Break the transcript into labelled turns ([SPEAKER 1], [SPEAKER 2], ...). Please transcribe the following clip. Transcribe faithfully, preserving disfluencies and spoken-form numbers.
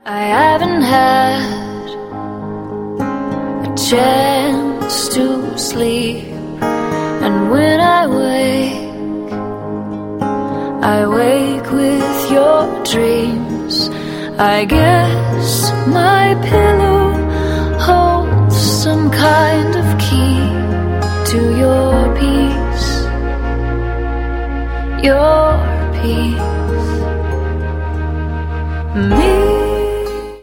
[SPEAKER 1] I haven't had a chance to sleep, and when I wake, I wake with your dreams. I guess my pillow holds some kind of key to your peace, your peace.